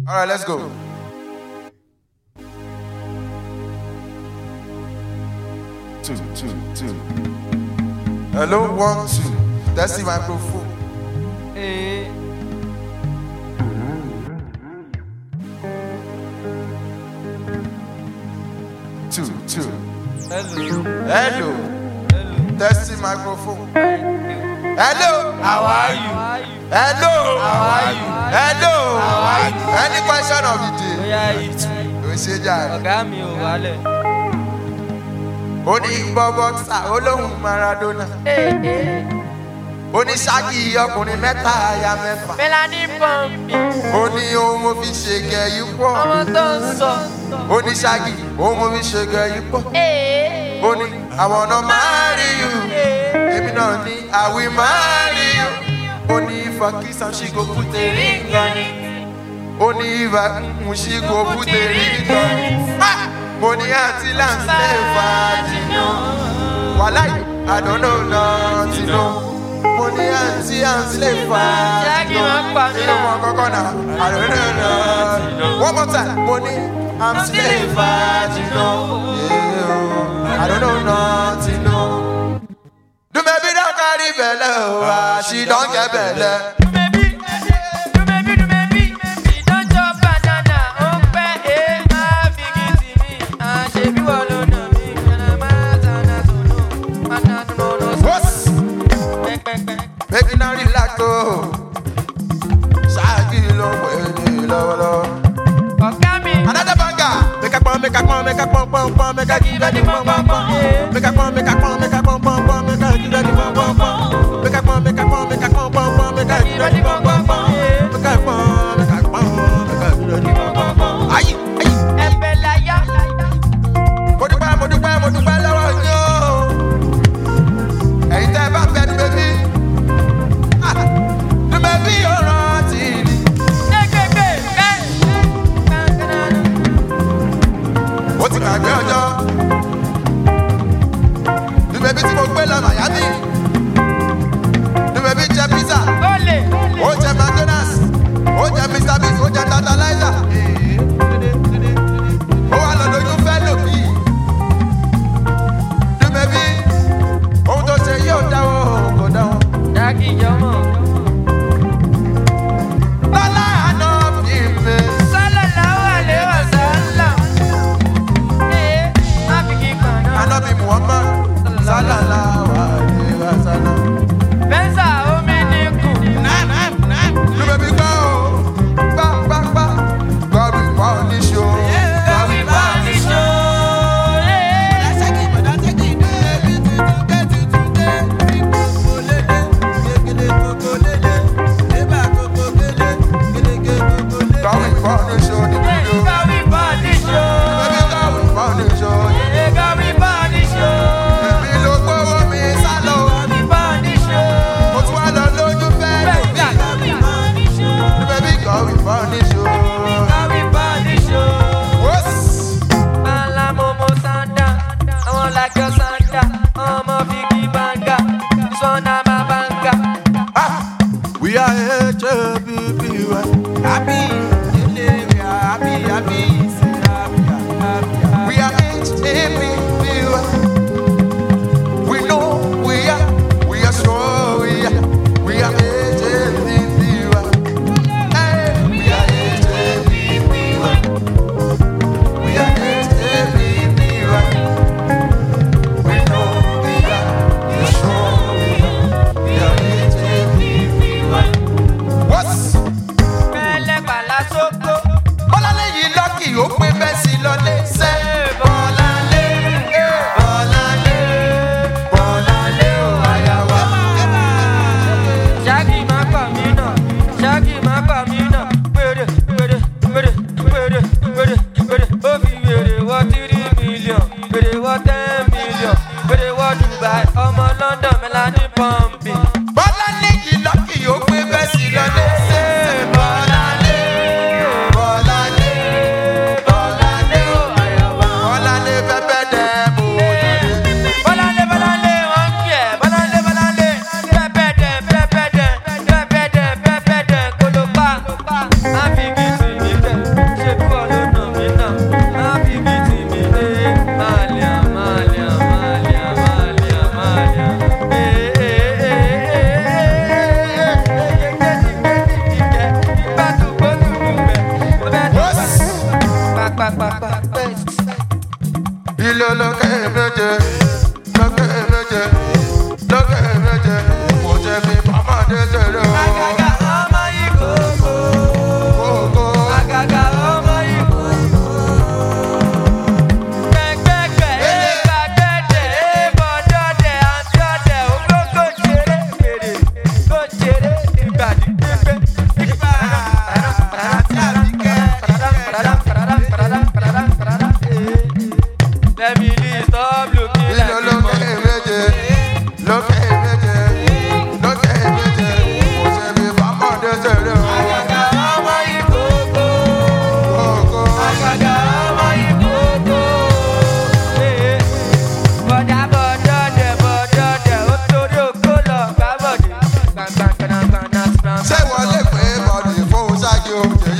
All right, let's go. Two. Hello, 1, 2. That's the microphone. Hey. Two. Hello. That's the microphone. Hello. How are you? Hello. How are you? Hello. How are you? Any question of the day? Oya itu. We say jare. Ọ̀gá mi ò wálẹ̀. Ó ní boxer olóhùn Maradona. Ó ní Shaggy ọkùnrin mẹ́ta aya mẹ́fà. Melanie Pumpi. Ó ní ohun mo fi ṣe gẹ̀yì pọ̀. Ọmọ tó ń sọ. Ó ní Shaggy ohun mo fi ṣe gẹ̀yì pọ̀. Ó ní I wanna marry you. Èmi náà ní I will marry you. Ó ní if I kiss am she go put a ring on it. Ó ní if I she go put a ring on it. Mo ní àǹtí láǹsẹ̀ fàájìnà. Wàláì I don't know nothing no. Mo ní àǹtí lè fàájìnà. Shaggy máa ń pa mí Nínú wọn kọ́kọ́ náà I don't know nothing. One more time. Mo ní àǹtí lè fàájìnà. I don't know nothing no. Do baby don't carry belle, she don't get belle. Don't chop banana, open baby walo na mi, na mazana solo, manana mono. What's making her relax oh? Shaggy long way low. Ọ̀gá mi. Another banger. Make a pom, make a pom, make a pom pom pom, make a give her the pom pom pom. Make a pom, make a pom, make a pom pom pom, make a give her the pom pom pom. Make a pom, make a pom, make a pom pom pom, make a give her the pom pom pom. Make a pom, make a pom, make a give her the pom pom pom. Ayi. Ẹ̀bẹ̀ láyà. Mo dúpẹ́ lọ́wọ́ yín o. Ẹ̀yin tẹ́ ẹ bá fẹ́ dùn bẹ́bí. Dùn bẹ́bí yóò rántí ni. Ó ti gbàgbé ọjọ́. Dùn bẹ́bí tí mo gbé lọ Miami. Dùn bẹ́bí jẹ pizza. Olè. Ó jẹ McDonald's. Ó jẹ Mr. Biggs. Ó jẹ Tantalizer. Ó wà lọ lóyún fẹ́ lòbí. Dùn bẹ́bí. Ohun tó ṣe yóò dáwọ́ kò dáwọ́. Shaggy jọmọ. Lọ́lá àná fi mi. Sallallahu alaihi wasallam. Má fi kí kan náà. Ànábì Muhammad. Sallallahu alaihi wasallam. Bẹ́ńsà omi ní kù. Dùn bẹ́bí gbọ́ o. Gbá. Gọ́bì wà ó ní ṣó. Gàwí bá ní ṣó. Gọ́bì wà ó ní ṣó ní fídíò. Gàwí bá ní ṣó. Bẹ́bí gọ́bì wà ó ní ṣó. Gàwí bá ní ṣó. Èmi ló gbówó mi sálọ. Gàwí bá ní ṣó. Mo tún wá lọ lójú fẹ́ lómi. Gàwí bá ní ṣó. Bẹ́bí gọ́bì wà ó ní ṣó. Gàwí bá ní ṣó. Wọ́s. Bala momo sanda, àwọn làjọ sanda, ọmọ figi banga, sọ́nà má banga. We are HAPPY. Happy. We are happy. We are HAPPY. We know we are strong. We are HAPPY. Hey, we are HAPPY. We are HAPPY. We know we are strong. We are HAPPY. What's Pẹ̀lẹ́ pàlà sóko, Bọ́láńlé yìí lọ́kì ó pé bẹ́ẹ̀ sí lọ́lé sẹ́. Bọ́láńlé ò àyà wa. Shaggy má pa mí náà, Shaggy má pa mí náà, péré, ó fi wèrè wọ 3 million, wèrè wọ 10 million, wèrè wọ Dubai, ọmọ London Melanie Pumpi. Bọ́láńlé yìí lọ́kì ó pé bẹ́ẹ̀ sí lọ́lé sẹ́. Bọ́láńlé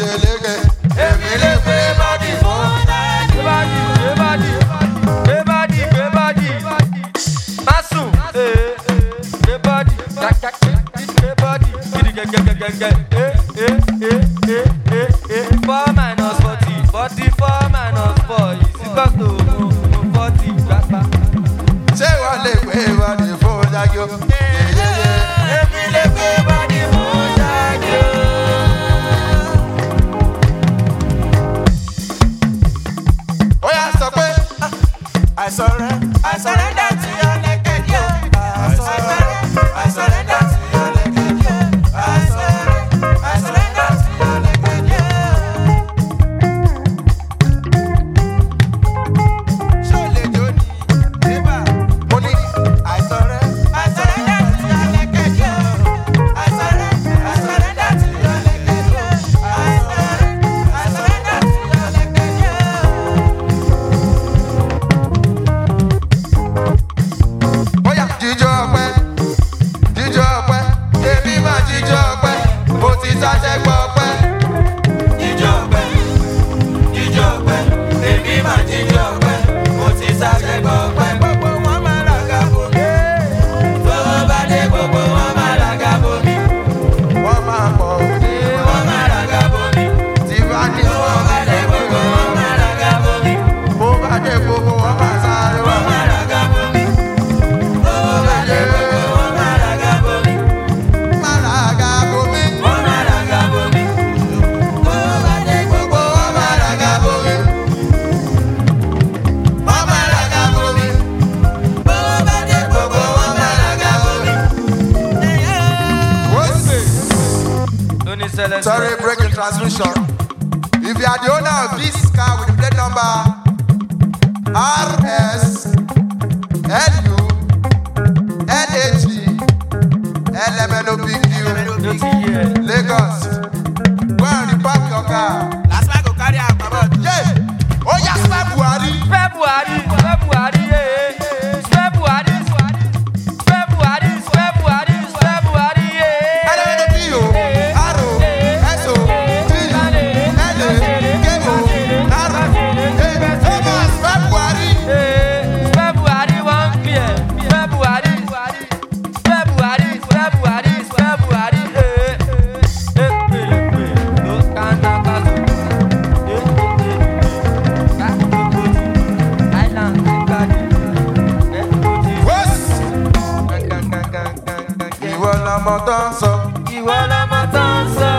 lékeleke. Èmi lè gbé bọ́dì fún ṣáájú. Gbé bọ́dì. Masu. Gbé bọ́dì. Gbé bọ́dì. Gẹ́gẹ́gẹ́gẹ́gẹ́. 4 minus 40. 44 minus 4 is equal to 40. Gbàgbà. Ṣé wọ́n lè gbé bọ́dì fún ṣáájú? Èmi lè gbé bọ́dì fún ṣáájú. Ó yá sọ pé I surrender to your naked yo. I surrender to your naked yo. I surrender to your naked yo. Ṣé o lè jó ni? Eba. Mo ní I surrender to your naked yo. I surrender to your naked yo. I surrender to your naked yo. Bóyá jíjọ ọpẹ́, èmi máa jíjọ ọpẹ́, mo ti sáṣẹ́ gbọ́ ọpẹ́. Jíjọ ọpẹ́, èmi máa jíjọ ọpẹ́, mo ti sáṣẹ́ gbọ́ ọpẹ́. Gbogbo wọn máa ràgà bomi. Gbogbo bá dé gbogbo wọn máa ràgà bomi. Wọ́n máa pọ̀ òní, wọ́n máa ràgà bomi. Tí bá ní wọ́n bá dé gbogbo wọn máa ràgà bomi. Bó bá dé gbogbo wọn máa sáré, wọ́n máa ràgà bomi. Sorry, breaking transmission. If you are the owner of this car with the plate number RS LU LAG LMNOPQ Lagos, go and repark your car. Last time I go carry out about. Yeah. Oh yes, February. Ìwọ lọmọ tó ń sọ.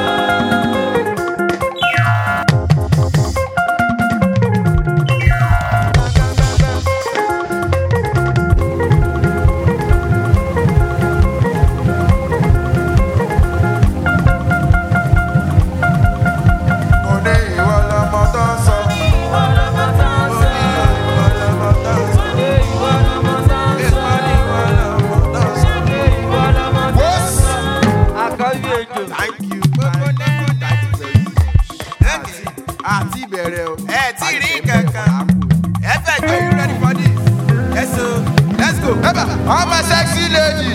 Àti bẹ̀rẹ̀ o. Ẹ ti rí kankan. Ẹ fẹ́ jọ you ready for this? Yes so let's go. Eba, all my sexy ladies.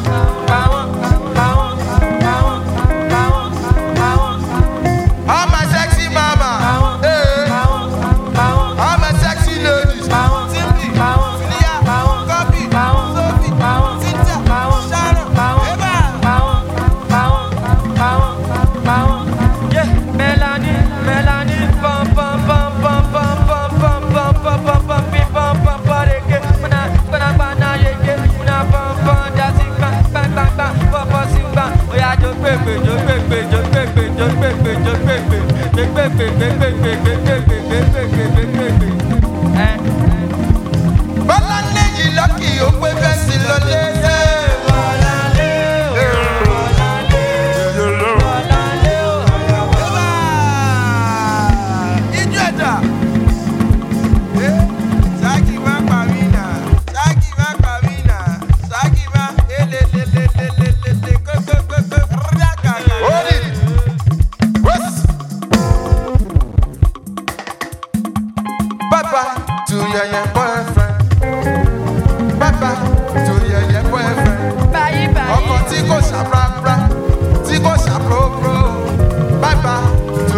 All my sexy mama. Hey. All my sexy ladies. Simply, Filia, Copy, Sophie, Cynthia, Sharon, Eba. Yeah, Melanie, pom pom pom pom pom pom pom pom pom pom pom pom pom pom reke, mana yeke, mana pom pom jasi bang bang bang bang, pom pom sing bang, oya jo pepe, Bọ́lá lẹ́yìn lọ́kì ó pé bẹ́ẹ̀ sí lọlé. To your boyfriend. Bye-bye to your boyfriend. Ọkọ tí kò ṣàprápra, tí kò ṣàprópró. Bye-bye to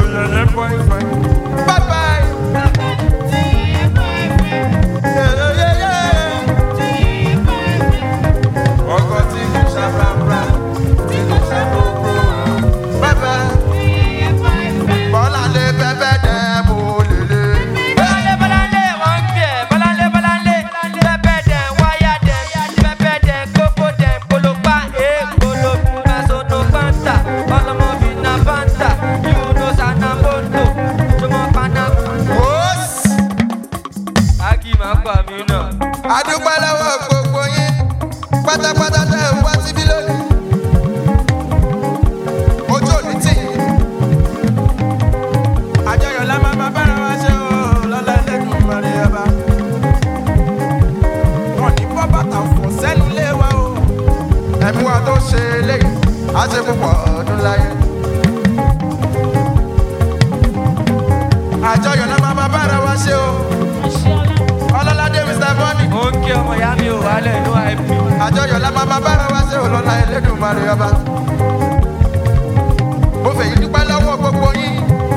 Elédùmarè ọba. Mo fẹ́ yìí dúpẹ́ lọ́wọ́ gbogbo yín.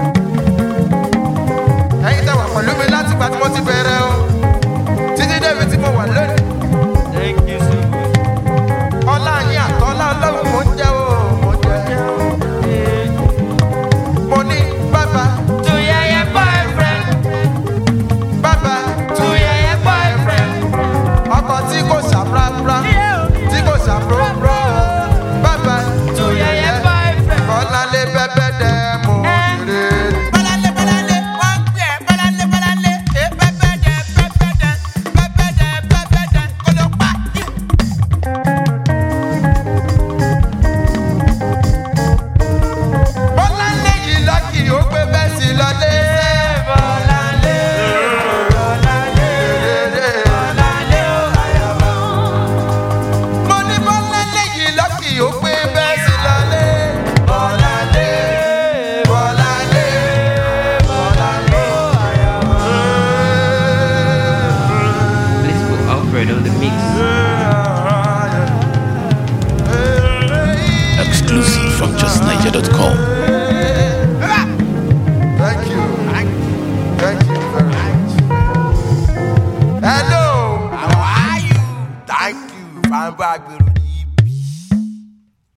Ẹ̀yin tẹ́ wà pẹ̀lú mi láti gbà tí mo ti bẹ̀rẹ̀ o. Títí débi tí mo wà lónìí. Thank you so much. Ọlá yín àtọ́lá ọlọ́run mo ń jẹ́ o, mo jẹ́. Mo ní bàbá. To your boyfriend. Bàbá. To your boyfriend. Ọkọ̀ tí kò ṣàprápra. Tí kò ṣàprópró. Bàbá. To your boyfriend. Bọ́láńlé bẹ́bẹ́ dẹ́ mo rè. Bọ́láńlé Bọ́láńlé wọ́n gbé ẹ̀ Bọ́láńlé Bọ́láńlé ẹ̀ bẹ́bẹ́ dẹ̀ kó ló pa. Bọ́láńlé yìí lọ́kì ó gbé bẹ́ẹ̀ sí lọlé. Bọ́láńlé, Bọ́láńlé, Bọ́láńlé o àyàbá. Mo ní Bọ́láńlé yìí lọ́kì ó gbé bẹ́ẹ̀ sí lọlé. Bọ́láńlé, Bọ́láńlé, Bọ́láńlé o àyàbá. Let's go Alfred on the mix. Exclusive from justniger.com.